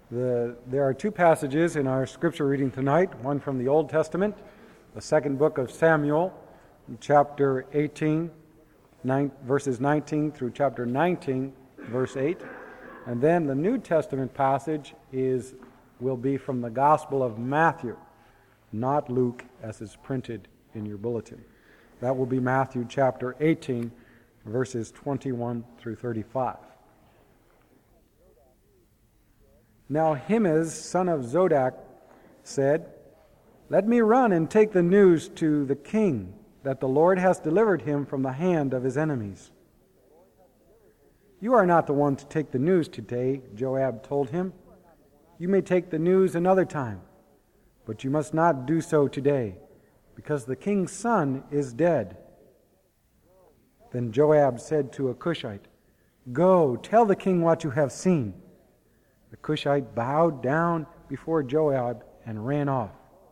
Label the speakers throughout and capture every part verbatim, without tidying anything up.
Speaker 1: The, there are two passages in our scripture reading tonight, one from the Old Testament, the second book of Samuel, chapter eighteen, nine, verses nineteen through chapter nineteen, verse eight. And then the New Testament passage is will be from the Gospel of Matthew, not Luke as is printed in your bulletin. That will be Matthew chapter eighteen, verses twenty-one through thirty-five. Now Ahimaaz, son of Zadok, said, "Let me run and take the news to the king, that the Lord has delivered him from the hand of his enemies." "You are not the one to take the news today," Joab told him. "You may take the news another time, but you must not do so today, because the king's son is dead." Then Joab said to a Cushite, "Go, tell the king what you have seen." The Cushite bowed down before Joab and ran off.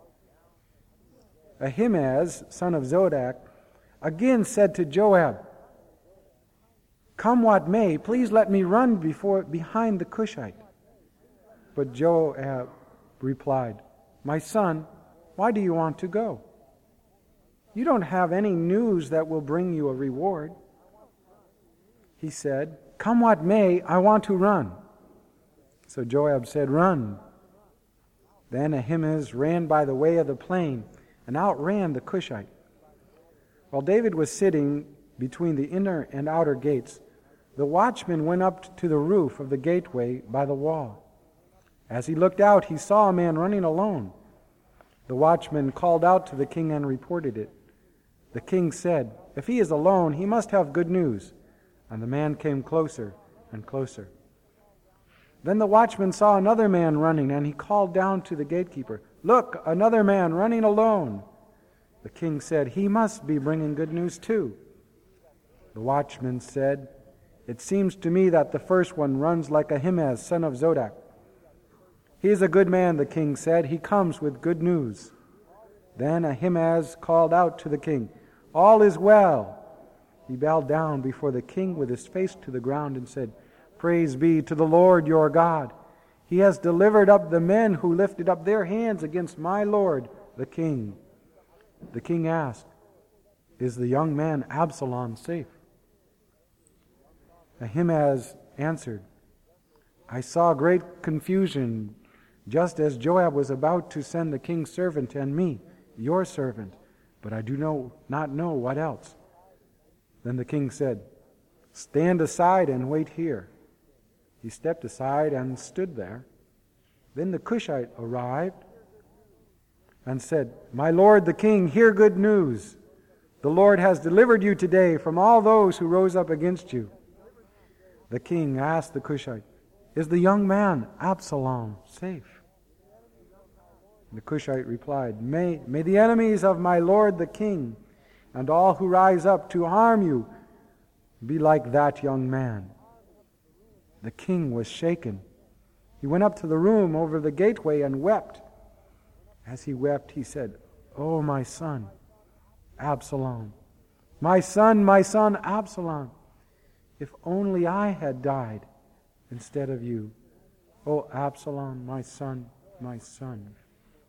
Speaker 1: Ahimaaz, son of Zadok, again said to Joab, "Come what may, please let me run before behind the Cushite." But Joab replied, "My son, why do you want to go? You don't have any news that will bring you a reward." He said, "Come what may, I want to run." So Joab said, "Run." Then Ahimaaz ran by the way of the plain and outran the Cushite. While David was sitting between the inner and outer gates, the watchman went up to the roof of the gateway by the wall. As he looked out, he saw a man running alone. The watchman called out to the king and reported it. The king said, "If he is alone, he must have good news." And the man came closer and closer. Then the watchman saw another man running, and he called down to the gatekeeper, "Look, another man running alone." The king said, "He must be bringing good news too." The watchman said, "It seems to me that the first one runs like Ahimaaz, son of Zadok." "He is a good man," the king said. "He comes with good news." Then Ahimaaz called out to the king, "All is well." He bowed down before the king with his face to the ground and said, "Praise be to the Lord your God. He has delivered up the men who lifted up their hands against my lord, the king." The king asked, "Is the young man Absalom safe?" Ahimaaz answered, "I saw great confusion just as Joab was about to send the king's servant and me, your servant, but I do know, not know what else." Then the king said, "Stand aside and wait here." He stepped aside and stood there. Then the Cushite arrived and said, "My lord the king, hear good news. The Lord has delivered you today from all those who rose up against you." The king asked the Cushite, "Is the young man Absalom safe?" The Cushite replied, May, may the enemies of my lord the king and all who rise up to harm you be like that young man." The king was shaken. He went up to the room over the gateway and wept. As he wept, he said, "Oh, my son, Absalom, my son, my son, Absalom, if only I had died instead of you. Oh, Absalom, my son, my son."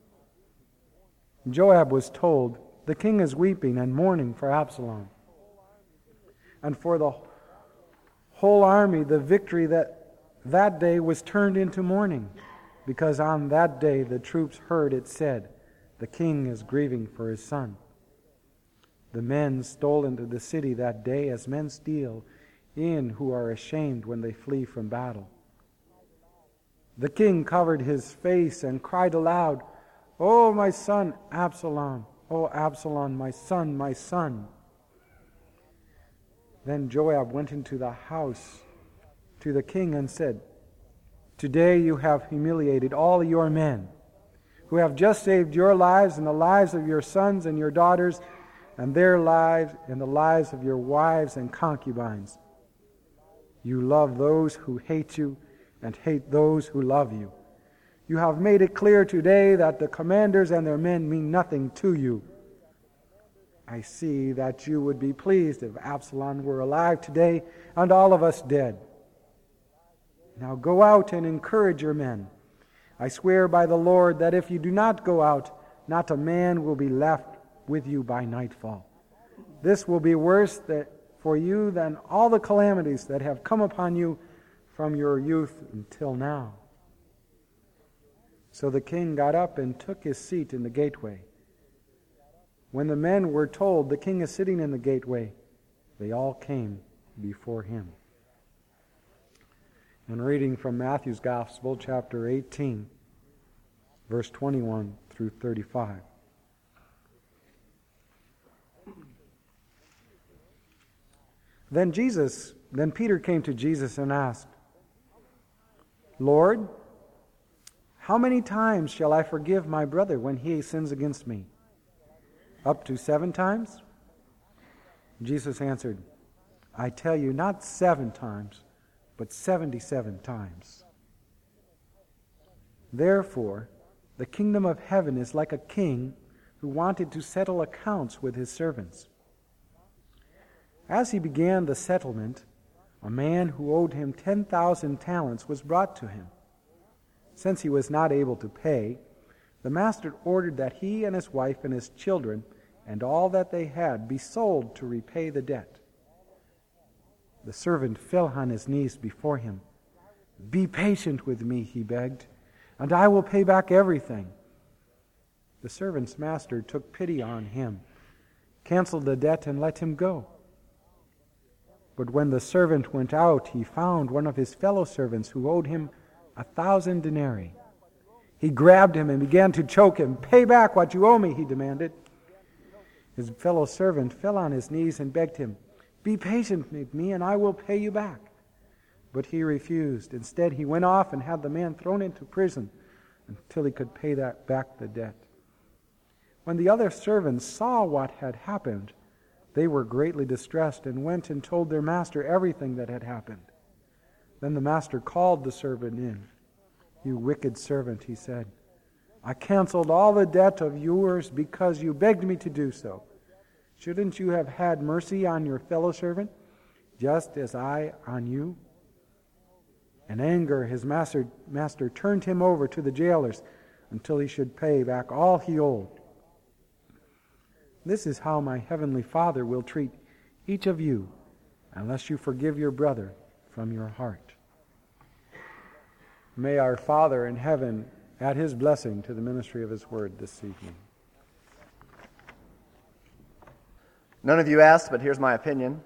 Speaker 1: Joab was told, "The king is weeping and mourning for Absalom." And for the whole army, the victory that that day was turned into mourning, because on that day the troops heard it said, "The king is grieving for his son." The men stole into the city that day as men steal in who are ashamed when they flee from battle. The king covered his face and cried aloud, "Oh, my son Absalom! Oh, Absalom, my son, my son!" Then Joab went into the house to the king and said, "Today you have humiliated all your men, who have just saved your lives and the lives of your sons and your daughters, and their lives and the lives of your wives and concubines. You love those who hate you and hate those who love you. You have made it clear today that the commanders and their men mean nothing to you. I see that you would be pleased if Absalom were alive today and all of us dead. Now go out and encourage your men, I swear by the Lord that if you do not go out, not a man will be left with you by nightfall. This will be worse that for you than all the calamities that have come upon you from your youth until now." So the king got up and took his seat in the gateway. When the men were told, "The king is sitting in the gateway," they all came before him. And reading from Matthew's Gospel, chapter eighteen, verse twenty-one through thirty-five. Then Jesus, then Peter came to Jesus and asked, "Lord, how many times shall I forgive my brother when he sins against me? Up to seven times?" Jesus answered, "I tell you, not seven times, but seventy-seven times." Therefore, the kingdom of heaven is like a king who wanted to settle accounts with his servants. As he began the settlement, a man who owed him ten thousand talents was brought to him. Since he was not able to pay, the master ordered that he and his wife and his children and all that they had be sold to repay the debt. The servant fell on his knees before him. "Be patient with me," he begged, "and I will pay back everything." The servant's master took pity on him, canceled the debt, and let him go. But when the servant went out, he found one of his fellow servants who owed him a thousand denarii. He grabbed him and began to choke him. "Pay back what you owe me," he demanded. His fellow servant fell on his knees and begged him, "Be patient with me, and I will pay you back." But he refused. Instead, he went off and had the man thrown into prison until he could pay that back the debt. When the other servants saw what had happened, they were greatly distressed and went and told their master everything that had happened. Then the master called the servant in. "You wicked servant," he said, "I canceled all the debt of yours because you begged me to do so. Shouldn't you have had mercy on your fellow servant, just as I on you?" In anger, his master, master turned him over to the jailers until he should pay back all he owed. This is how my heavenly Father will treat each of you unless you forgive your brother from your heart. May our Father in heaven add his blessing to the ministry of his word this evening.
Speaker 2: None of you asked, but here's my opinion.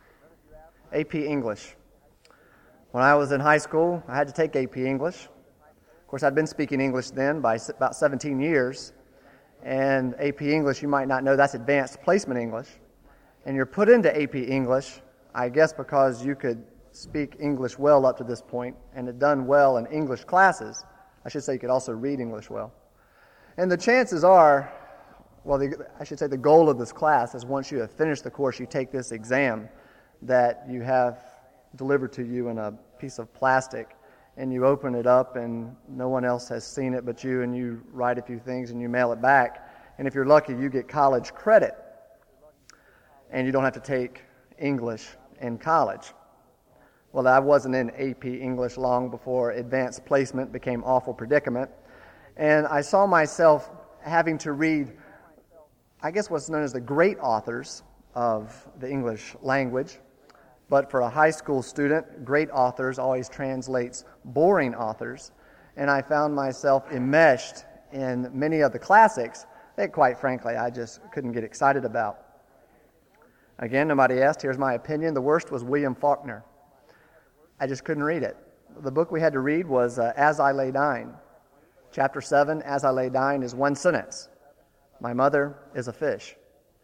Speaker 2: A P English. When I was in high school, I had to take A P English. Of course, I'd been speaking English then by about seventeen years. And A P English, you might not know, that's Advanced Placement English. And you're put into A P English, I guess because you could speak English well up to this point and had done well in English classes. I should say you could also read English well. And the chances are, well, the, I should say the goal of this class is once you have finished the course, you take this exam that you have delivered to you in a piece of plastic, and you open it up and no one else has seen it but you, and you write a few things and you mail it back. And if you're lucky, you get college credit, and you don't have to take English in college. Well, I wasn't in A P English long before Advanced Placement became Awful Predicament, and I saw myself having to read, I guess what's known as the great authors of the English language. But for a high school student, great authors always translates boring authors. And I found myself enmeshed in many of the classics that, quite frankly, I just couldn't get excited about. Again, nobody asked. Here's my opinion. The worst was William Faulkner. I just couldn't read it. The book we had to read was uh, As I Lay Dying. Chapter seven, As I Lay Dying, is one sentence. My mother is a fish.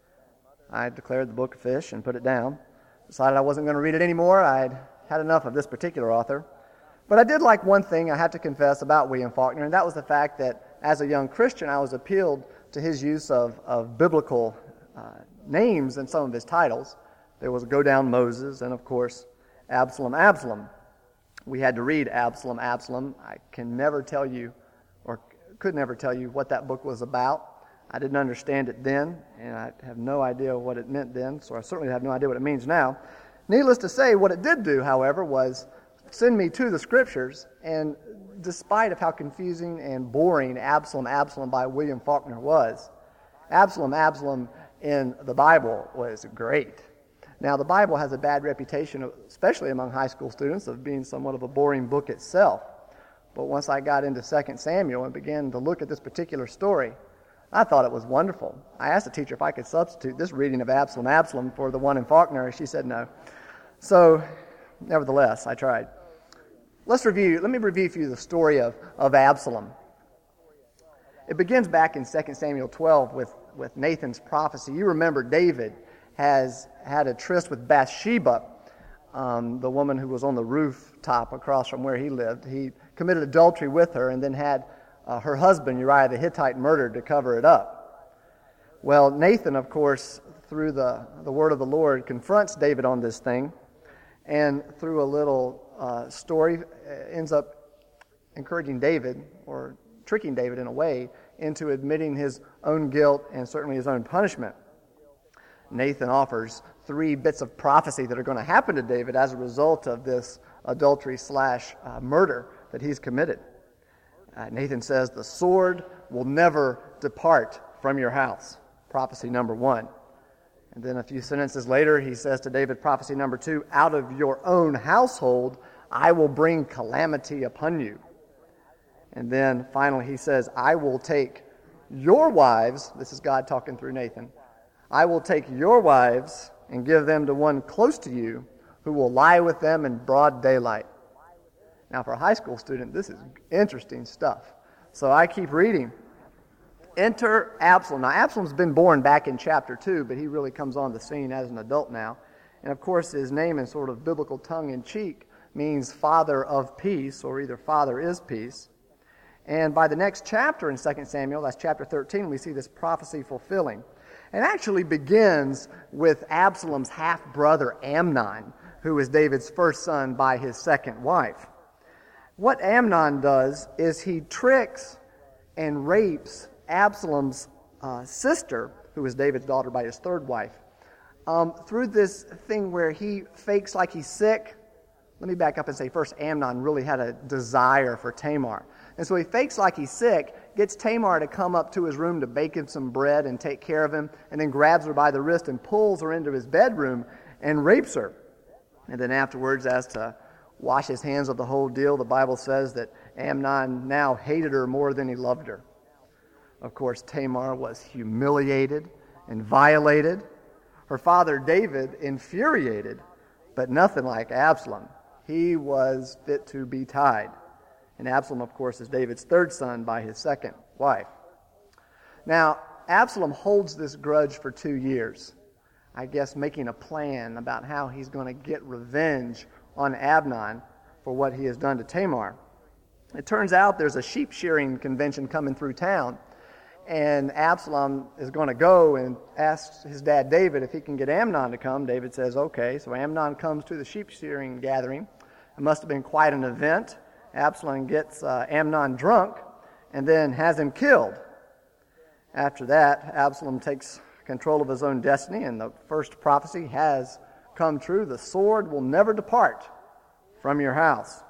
Speaker 2: I declared the book a fish and put it down. Decided I wasn't going to read it anymore. I'd had enough of this particular author. But I did like one thing, I have to confess, about William Faulkner, and that was the fact that as a young Christian, I was appealed to his use of, of biblical uh, names in some of his titles. There was Go Down Moses, and of course, Absalom, Absalom. We had to read Absalom, Absalom. I can never tell you, or could never tell you, what that book was about. I didn't understand it then, and I have no idea what it meant then, so I certainly have no idea what it means now. Needless to say, what it did do, however, was send me to the Scriptures and despite of how confusing and boring Absalom, Absalom by William Faulkner was, Absalom, Absalom in the Bible was great. Now, the Bible has a bad reputation, especially among high school students, of being somewhat of a boring book itself. But once I got into Second Samuel and began to look at this particular story, I thought it was wonderful. I asked the teacher if I could substitute this reading of Absalom, Absalom for the one in Faulkner. She said no. So, nevertheless, I tried. Let's review, let me review for you the story of, of Absalom. It begins back in Second Samuel twelve with, with Nathan's prophecy. You remember David has had a tryst with Bathsheba, um, the woman who was on the rooftop across from where he lived. He committed adultery with her and then had uh, her husband, Uriah the Hittite, murdered to cover it up. Well, Nathan, of course, through the, the word of the Lord, confronts David on this thing, and through a little uh, story, ends up encouraging David, or tricking David in a way, into admitting his own guilt and certainly his own punishment. Nathan offers three bits of prophecy that are going to happen to David as a result of this adultery slash uh, murder that he's committed. Uh, Nathan says, the sword will never depart from your house. Prophecy number one. And then a few sentences later, he says to David, prophecy number two, out of your own household, I will bring calamity upon you. And then finally he says, I will take your wives, this is God talking through Nathan, I will take your wives and give them to one close to you who will lie with them in broad daylight. Now, for a high school student, this is interesting stuff. So I keep reading. Enter Absalom. Now, Absalom's been born back in chapter two, but he really comes on the scene as an adult now. And, of course, his name in sort of biblical tongue-in-cheek means father of peace, or either father is peace. And by the next chapter in Second Samuel, that's chapter thirteen, we see this prophecy fulfilling. It actually begins with Absalom's half-brother Amnon, who is David's first son by his second wife. What Amnon does is he tricks and rapes Absalom's uh, sister, who is David's daughter by his third wife, um, through this thing where he fakes like he's sick. Let me back up and say first, Amnon really had a desire for Tamar. And so he fakes like he's sick, gets Tamar to come up to his room to bake him some bread and take care of him, and then grabs her by the wrist and pulls her into his bedroom and rapes her. And then afterwards, as to wash his hands of the whole deal, the Bible says that Amnon now hated her more than he loved her. Of course, Tamar was humiliated and violated. Her father David infuriated, but nothing like Absalom. He was fit to be tied. And Absalom, of course, is David's third son by his second wife. Now, Absalom holds this grudge for two years, I guess making a plan about how he's going to get revenge on Amnon for what he has done to Tamar. It turns out there's a sheep shearing convention coming through town, and Absalom is going to go and ask his dad David if he can get Amnon to come. David says, okay. So Amnon comes to the sheep shearing gathering. It must have been quite an event. Absalom gets uh, Amnon drunk and then has him killed. After that, Absalom takes control of his own destiny, and the first prophecy has come true. The sword will never depart from your house.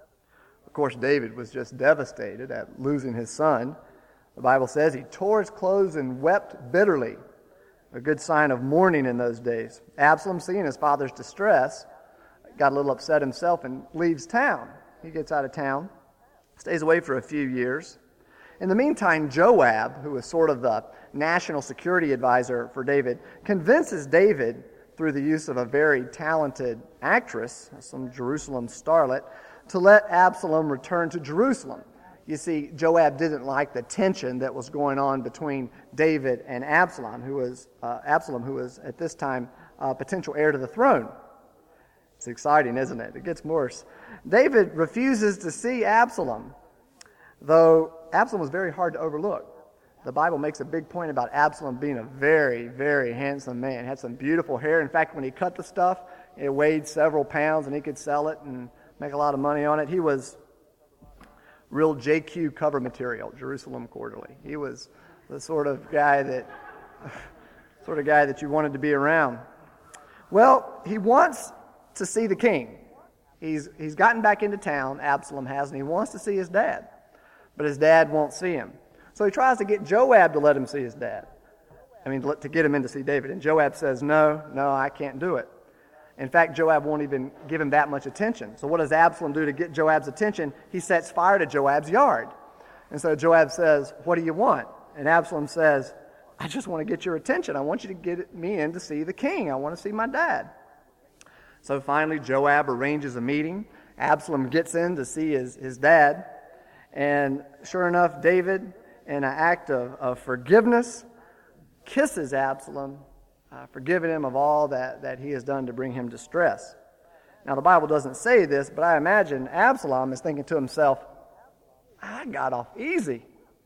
Speaker 2: Of course, David was just devastated at losing his son. The Bible says he tore his clothes and wept bitterly, a good sign of mourning in those days. Absalom, seeing his father's distress, got a little upset himself and leaves town. He gets out of town, stays away for a few years. In the meantime, Joab, who was sort of the national security advisor for David, convinces David, through the use of a very talented actress, some Jerusalem starlet, to let Absalom return to Jerusalem. You see, Joab didn't like the tension that was going on between David and Absalom, who was uh, Absalom, who was at this time uh, potential heir to the throne. It's exciting, isn't it? It gets worse. David refuses to see Absalom, though Absalom was very hard to overlook. The Bible makes a big point about Absalom being a very, very handsome man. He had some beautiful hair. In fact, when he cut the stuff, it weighed several pounds, and he could sell it and make a lot of money on it. He was real J Q cover material, Jerusalem Quarterly. He was the sort of guy that, sort of guy that you wanted to be around. Well, he wants to see the king. He's, he's gotten back into town, Absalom has, and he wants to see his dad. But his dad won't see him. So he tries to get Joab to let him see his dad. I mean, to get him in to see David. And Joab says, no, no, I can't do it. In fact, Joab won't even give him that much attention. So what does Absalom do to get Joab's attention? He sets fire to Joab's yard. And so Joab says, what do you want? And Absalom says, I just want to get your attention. I want you to get me in to see the king. I want to see my dad. So finally, Joab arranges a meeting. Absalom gets in to see his, his dad. And sure enough, David, in an act of, of forgiveness, kisses Absalom, uh, forgiving him of all that, that he has done to bring him distress. Now, the Bible doesn't say this, but I imagine Absalom is thinking to himself, I got off easy.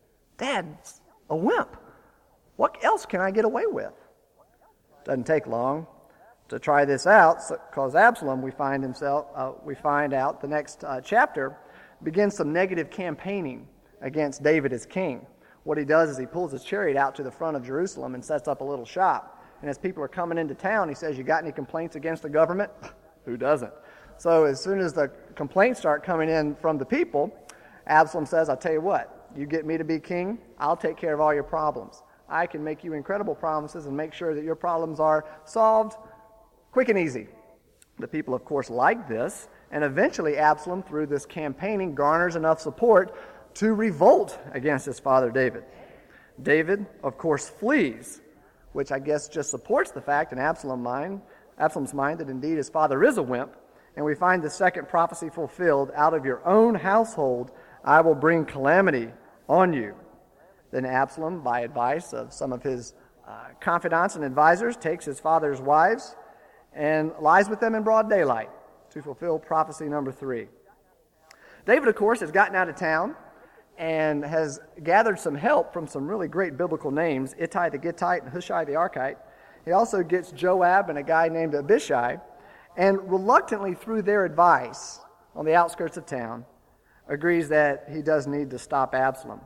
Speaker 2: Dad's a wimp. What else can I get away with? Doesn't take long to try this out, because Absalom, we find himself, uh, we find out the next uh, chapter, begins some negative campaigning against David as king. What he does is he pulls his chariot out to the front of Jerusalem and sets up a little shop. And as people are coming into town, he says, you got any complaints against the government? Who doesn't? So as soon as the complaints start coming in from the people, Absalom says, I'll tell you what, you get me to be king, I'll take care of all your problems. I can make you incredible promises and make sure that your problems are solved quick and easy. The people, of course, like this, and eventually Absalom, through this campaigning, garners enough support to revolt against his father David. David, of course, flees, which I guess just supports the fact in Absalom's mind, Absalom's mind that indeed his father is a wimp, and we find the second prophecy fulfilled, out of your own household I will bring calamity on you. Then Absalom, by advice of some of his uh, confidants and advisors, takes his father's wives and lies with them in broad daylight to fulfill prophecy number three. David, of course, has gotten out of town and has gathered some help from some really great biblical names, Ittai the Gittite and Hushai the Archite. He also gets Joab and a guy named Abishai, and reluctantly, through their advice on the outskirts of town, agrees that he does need to stop Absalom.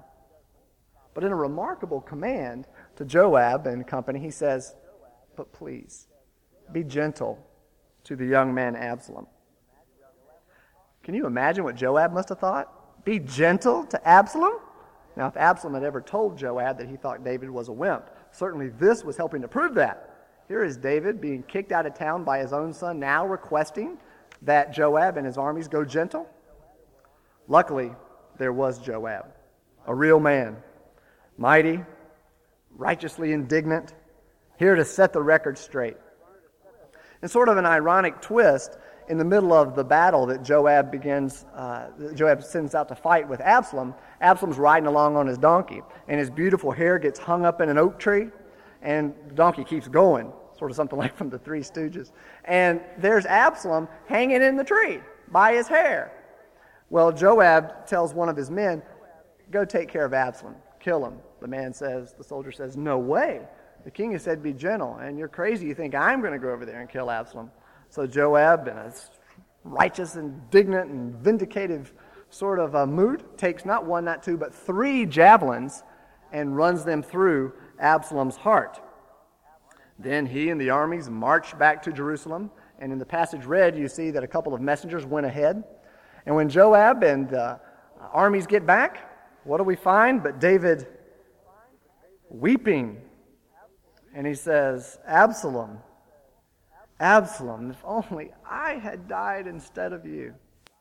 Speaker 2: But in a remarkable command to Joab and company, he says, but please, be gentle to the young man Absalom. Can you imagine what Joab must have thought? Be gentle to Absalom? Now, if Absalom had ever told Joab that he thought David was a wimp, certainly this was helping to prove that. Here is David being kicked out of town by his own son, now requesting that Joab and his armies go gentle. Luckily, there was Joab, a real man, mighty, righteously indignant, here to set the record straight. And sort of an ironic twist, in the middle of the battle that Joab begins, uh, Joab sends out to fight with Absalom, Absalom's riding along on his donkey, and his beautiful hair gets hung up in an oak tree, and the donkey keeps going, sort of something like from the Three Stooges. And there's Absalom hanging in the tree by his hair. Well, Joab tells one of his men, go take care of Absalom, kill him. The man says, the soldier says, no way. The king has said, be gentle, and you're crazy. You think I'm going to go over there and kill Absalom. So Joab, in a righteous, indignant, and vindicative sort of a mood, takes not one, not two, but three javelins and runs them through Absalom's heart. Then he and the armies marched back to Jerusalem, and in the passage read, you see that a couple of messengers went ahead. And when Joab and the armies get back, what do we find but David weeping? And he says, Absalom, Absalom, if only I had died instead of you.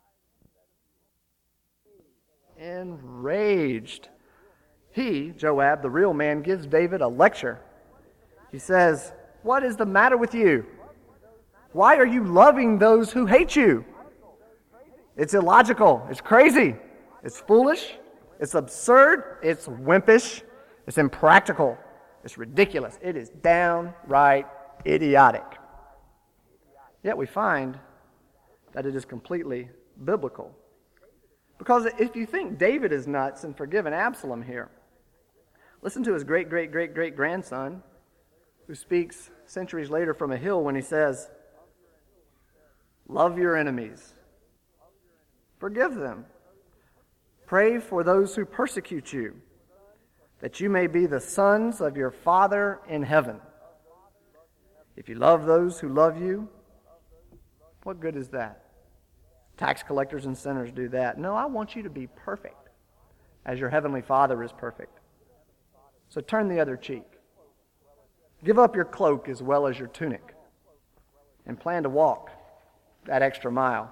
Speaker 2: Enraged, he, Joab, the real man, gives David a lecture. He says, what is the matter with you? Why are you loving those who hate you? It's illogical. It's crazy. It's foolish. It's absurd. It's wimpish. It's impractical. It's ridiculous. It is downright idiotic. Yet we find that it is completely biblical. Because if you think David is nuts and forgiven Absalom here, listen to his great-great-great-great-grandson, who speaks centuries later from a hill when he says, love your enemies. Forgive them. Pray for those who persecute you, that you may be the sons of your Father in heaven. If you love those who love you, what good is that? Tax collectors and sinners do that. No, I want you to be perfect, as your heavenly Father is perfect. So turn the other cheek. Give up your cloak as well as your tunic, and plan to walk that extra mile.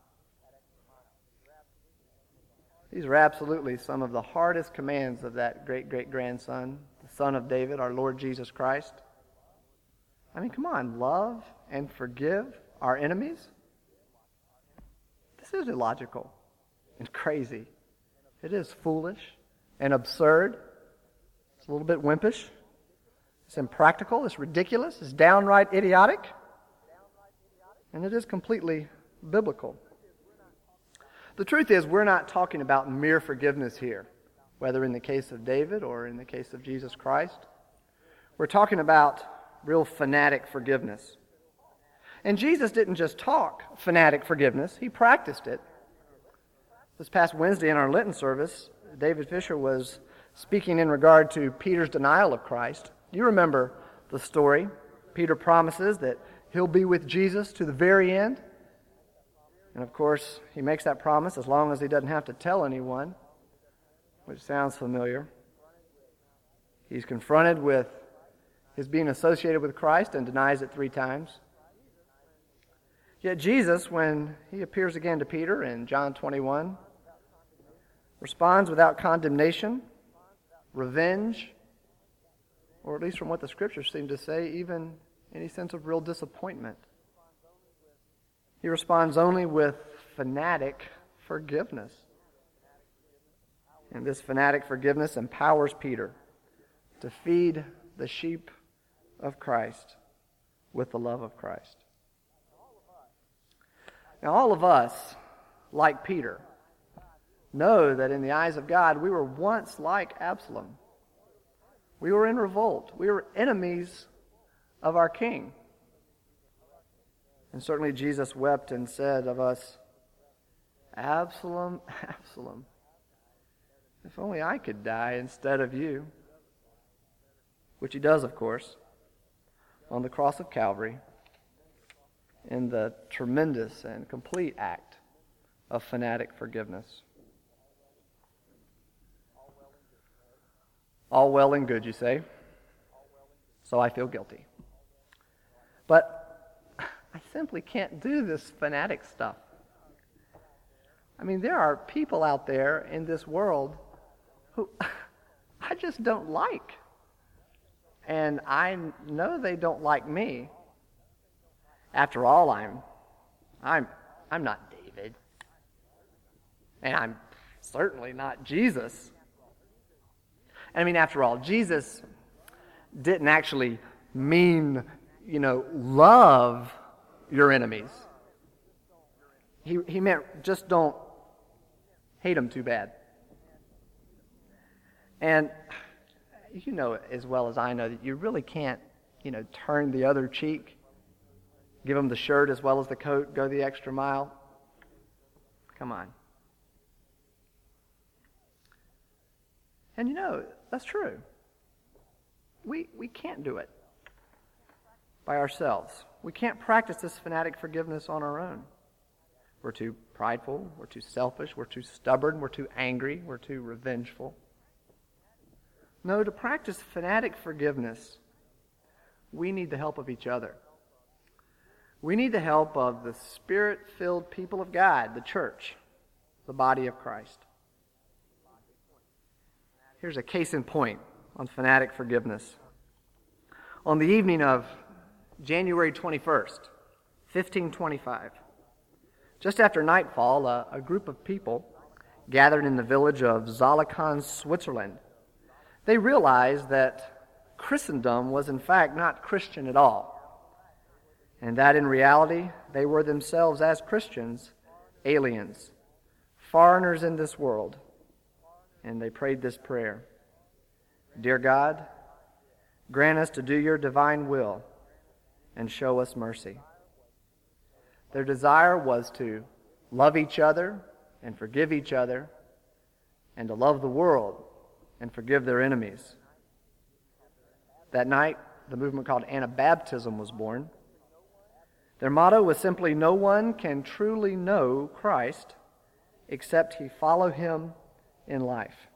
Speaker 2: These are absolutely some of the hardest commands of that great-great-grandson, the Son of David, our Lord Jesus Christ. I mean, come on, love and forgive our enemies? This is illogical and crazy. It is foolish and absurd. It's a little bit wimpish. It's impractical. It's ridiculous. It's downright idiotic. And it is completely biblical. The truth is, we're not talking about mere forgiveness here, whether in the case of David or in the case of Jesus Christ. We're talking about real fanatic forgiveness. And Jesus didn't just talk fanatic forgiveness, he practiced it. This past Wednesday in our Lenten service, David Fisher was speaking in regard to Peter's denial of Christ. You remember the story. Peter promises that he'll be with Jesus to the very end. And of course, he makes that promise as long as he doesn't have to tell anyone, which sounds familiar. He's confronted with his being associated with Christ and denies it three times. Yet Jesus, when he appears again to Peter in John twenty-one, responds without condemnation, revenge, or at least from what the Scriptures seem to say, even any sense of real disappointment. He responds only with fanatic forgiveness. And this fanatic forgiveness empowers Peter to feed the sheep of Christ with the love of Christ. Now, all of us, like Peter, know that in the eyes of God, we were once like Absalom. We were in revolt. We were enemies of our king. And certainly Jesus wept and said of us, Absalom, Absalom, if only I could die instead of you. Which he does, of course, on the cross of Calvary in the tremendous and complete act of fanatic forgiveness. All well and good, you say. So I feel guilty. But I simply can't do this fanatic stuff. I mean, there are people out there in this world who I just don't like. And I know they don't like me. After all, I'm I'm I'm not David. And I'm certainly not Jesus. I mean, after all, Jesus didn't actually mean, you know, love your enemies. He he meant just don't hate them too bad. And you know as well as I know that you really can't, you know, turn the other cheek, give them the shirt as well as the coat, go the extra mile. Come on. And you know, that's true. We we can't do it by ourselves. We can't practice this fanatic forgiveness on our own. We're too prideful, we're too selfish, we're too stubborn, we're too angry, we're too revengeful. No, to practice fanatic forgiveness, we need the help of each other. We need the help of the Spirit-filled people of God, the church, the body of Christ. Here's a case in point on fanatic forgiveness. On the evening of January twenty-first, fifteen twenty-five, just after nightfall, a, a group of people gathered in the village of Zollikon, Switzerland. They realized that Christendom was in fact not Christian at all, and that in reality they were themselves as Christians, aliens, foreigners in this world. And they prayed this prayer: Dear God, grant us to do your divine will and show us mercy. Their desire was to love each other and forgive each other, and to love the world and forgive their enemies. That night, the movement called Anabaptism was born. Their motto was simply, "No one can truly know Christ except he follow him in life."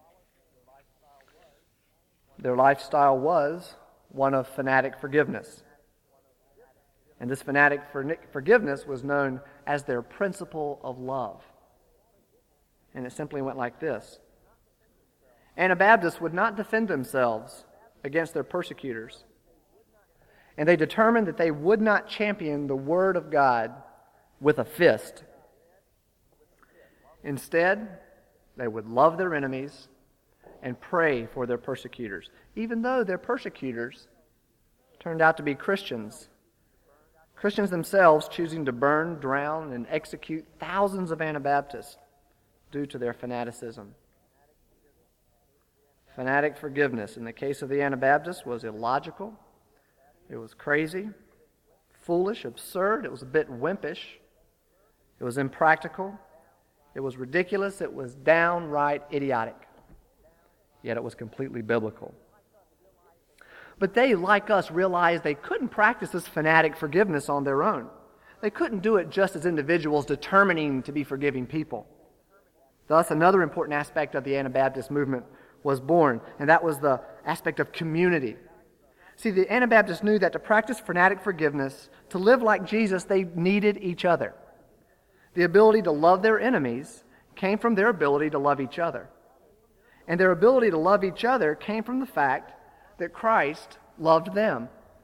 Speaker 2: Their lifestyle was one of fanatic forgiveness. And this fanatic forgiveness was known as their principle of love. And it simply went like this. Anabaptists would not defend themselves against their persecutors. And they determined that they would not champion the Word of God with a fist. Instead, they would love their enemies and pray for their persecutors, even though their persecutors turned out to be Christians. Christians themselves choosing to burn, drown, and execute thousands of Anabaptists due to their fanaticism. Fanatic forgiveness in the case of the Anabaptists was illogical. It was crazy, foolish, absurd. It was a bit wimpish. It was impractical. It was ridiculous. It was downright idiotic. Yet it was completely biblical. But they, like us, realized they couldn't practice this fanatic forgiveness on their own. They couldn't do it just as individuals determining to be forgiving people. Thus, another important aspect of the Anabaptist movement was born, and that was the aspect of community. See, the Anabaptists knew that to practice fanatic forgiveness, to live like Jesus, they needed each other. The ability to love their enemies came from their ability to love each other. And their ability to love each other came from the fact that Christ loved them.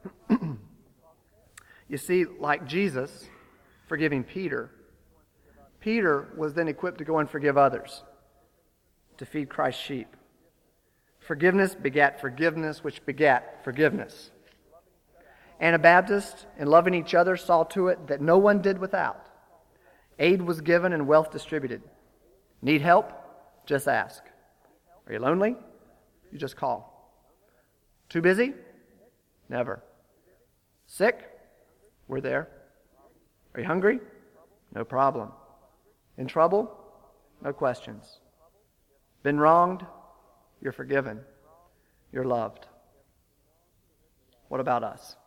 Speaker 2: You see, like Jesus forgiving Peter, Peter was then equipped to go and forgive others, to feed Christ's sheep. Forgiveness begat forgiveness, which begat forgiveness. Anabaptists, in loving each other, saw to it that no one did without. Aid was given and wealth distributed. Need help? Just ask. Are you lonely? You just call. Too busy? Never. Sick? We're there. Are you hungry? No problem. In trouble? No questions. Been wronged? You're forgiven. You're loved. What about us?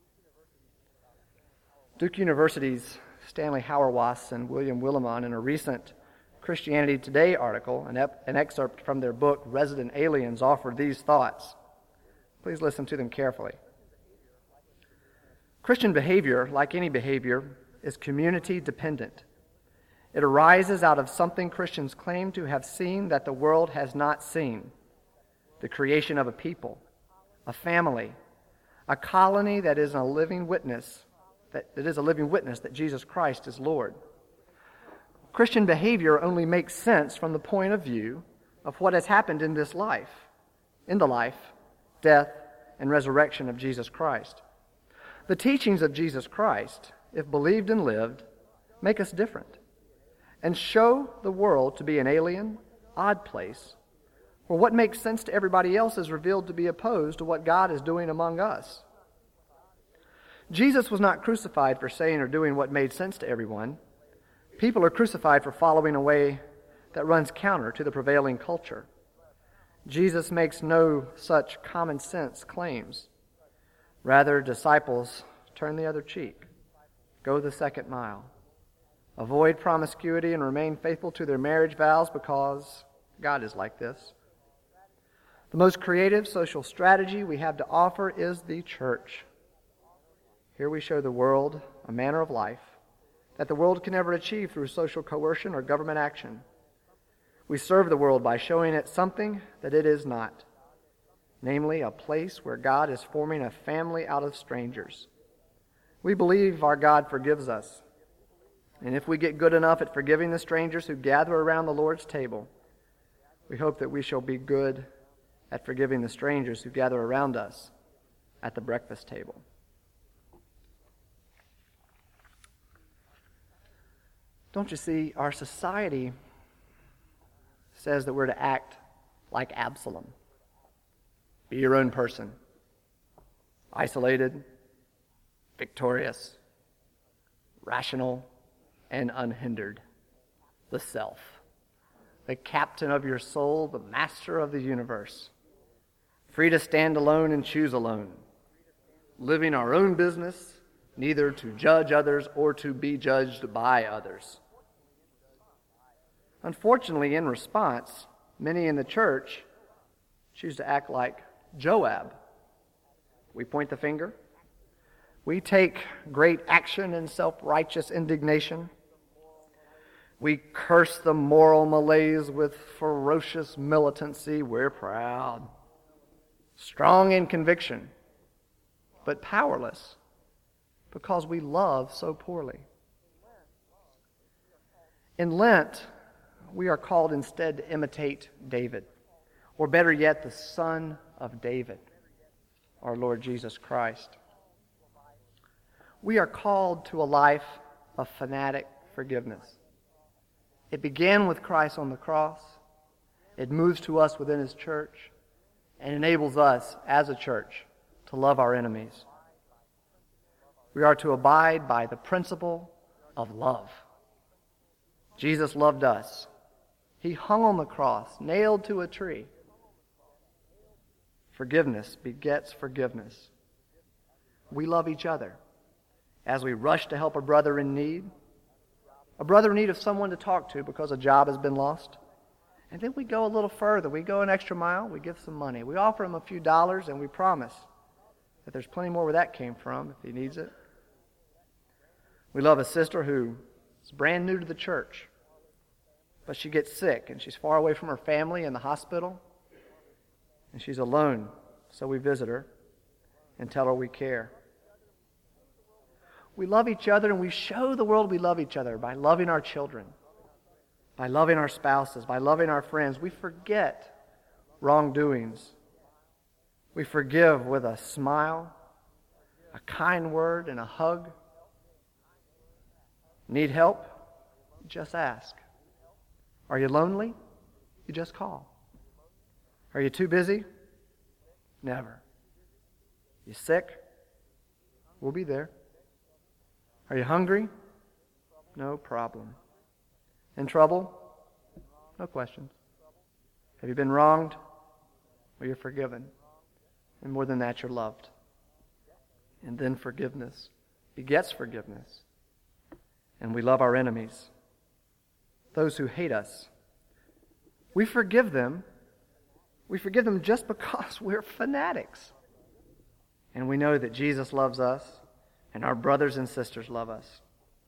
Speaker 2: Duke University's Stanley Hauerwas and William Willimon, in a recent Christianity Today article, an, ep- an excerpt from their book, Resident Aliens, offered these thoughts. Please listen to them carefully. Christian behavior, like any behavior, is community dependent. It arises out of something Christians claim to have seen that the world has not seen: the creation of a people, a family, a colony that is a living witness, that, that is a living witness that Jesus Christ is Lord. Christian behavior only makes sense from the point of view of what has happened in this life, in the life, death, and resurrection of Jesus Christ. The teachings of Jesus Christ, if believed and lived, make us different and show the world to be an alien, odd place, where what makes sense to everybody else is revealed to be opposed to what God is doing among us. Jesus was not crucified for saying or doing what made sense to everyone. People are crucified for following a way that runs counter to the prevailing culture. Jesus makes no such common sense claims. Rather, disciples turn the other cheek, go the second mile, avoid promiscuity, and remain faithful to their marriage vows because God is like this. The most creative social strategy we have to offer is the church. Here we show the world a manner of life that the world can never achieve through social coercion or government action. We serve the world by showing it something that it is not, namely a place where God is forming a family out of strangers. We believe our God forgives us, and if we get good enough at forgiving the strangers who gather around the Lord's table, we hope that we shall be good at forgiving the strangers who gather around us at the breakfast table. Don't you see, our society says that we're to act like Absalom. Be your own person. Isolated, victorious, rational, and unhindered. The self. The captain of your soul, the master of the universe. Free to stand alone and choose alone. Living our own business, neither to judge others or to be judged by others. Unfortunately, in response, many in the church choose to act like Joab. We point the finger. We take great action in self-righteous indignation. We curse the moral malaise with ferocious militancy. We're proud, strong in conviction, but powerless because we love so poorly. In Lent, we are called instead to imitate David, or better yet, the Son of David, our Lord Jesus Christ. We are called to a life of fanatic forgiveness. It began with Christ on the cross. It moves to us within His church and enables us as a church to love our enemies. We are to abide by the principle of love. Jesus loved us. He hung on the cross, nailed to a tree. Forgiveness begets forgiveness. We love each other as we rush to help a brother in need, a brother in need of someone to talk to because a job has been lost. And then we go a little further. We go an extra mile. We give some money. We offer him a few dollars, and we promise that there's plenty more where that came from if he needs it. We love a sister who is brand new to the church, but she gets sick, and she's far away from her family in the hospital, and she's alone, so we visit her and tell her we care. We love each other, and we show the world we love each other by loving our children, by loving our spouses, by loving our friends. We forget wrongdoings. We forgive with a smile, a kind word, and a hug. Need help? Just ask. Are you lonely? You just call. Are you too busy? Never. You sick? We'll be there. Are you hungry? No problem. In trouble? No questions. Have you been wronged? Well, you're forgiven. And more than that, you're loved. And then forgiveness begets forgiveness. And we love our enemies, those who hate us. We forgive them. We forgive them just because we're fanatics. And we know that Jesus loves us, and our brothers and sisters love us.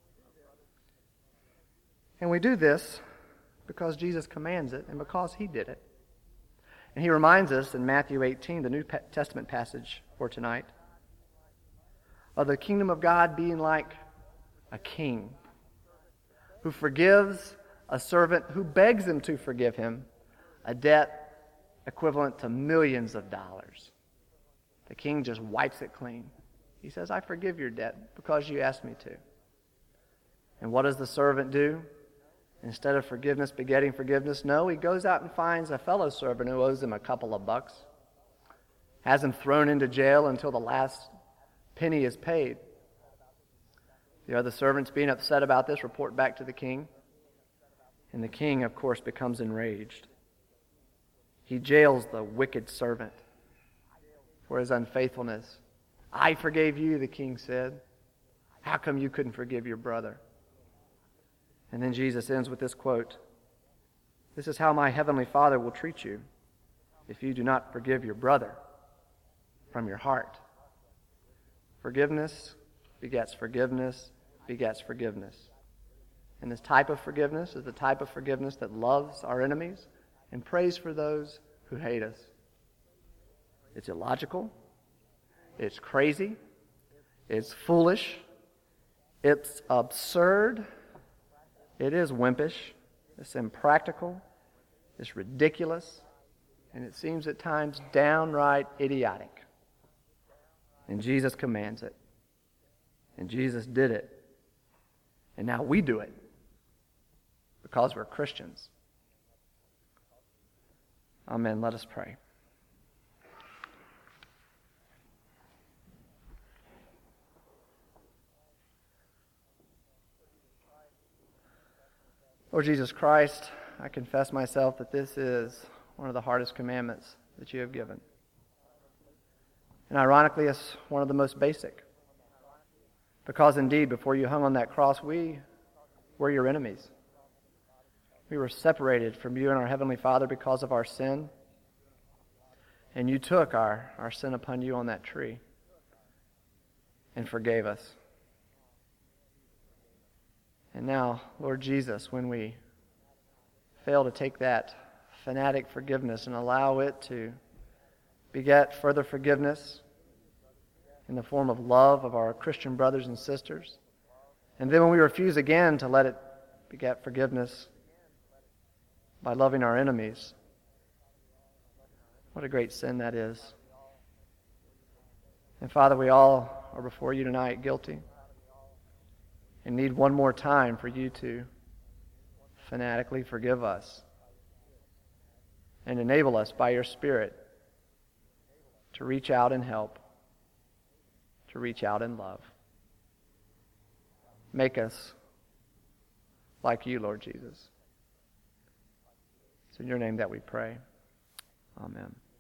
Speaker 2: And we do this because Jesus commands it and because He did it. And He reminds us in Matthew eighteen, the New Testament passage for tonight, of the kingdom of God being like a king who forgives a servant who begs him to forgive him a debt equivalent to millions of dollars. The king just wipes it clean. He says, I forgive your debt because you asked me to. And what does the servant do? Instead of forgiveness begetting forgiveness, no, he goes out and finds a fellow servant who owes him a couple of bucks, has him thrown into jail until the last penny is paid. The other servants, being upset about this, report back to the king. And the king, of course, becomes enraged. He jails the wicked servant for his unfaithfulness. I forgave you, the king said. How come you couldn't forgive your brother? And then Jesus ends with this quote, this is how my heavenly Father will treat you if you do not forgive your brother from your heart. Forgiveness begets forgiveness, begets forgiveness. And this type of forgiveness is the type of forgiveness that loves our enemies and prays for those who hate us. It's illogical. It's crazy. It's foolish. It's absurd. It is wimpish. It's impractical. It's ridiculous. And it seems at times downright idiotic. And Jesus commands it. And Jesus did it. And now we do it because we're Christians. Amen. Let us pray. Lord Jesus Christ, I confess myself that this is one of the hardest commandments that you have given. And ironically, it's one of the most basic, Because indeed, before you hung on that cross, we were your enemies. We were separated from you and our Heavenly Father because of our sin. And you took our, our sin upon you on that tree and forgave us. And now, Lord Jesus, when we fail to take that fanatic forgiveness and allow it to beget further forgiveness in the form of love of our Christian brothers and sisters, and then when we refuse again to let it beget forgiveness by loving our enemies, what a great sin that is. And Father, we all are before you tonight guilty and need one more time for you to fanatically forgive us and enable us by your Spirit to reach out and help, to reach out and love. Make us like you, Lord Jesus. It's in your name that we pray. Amen.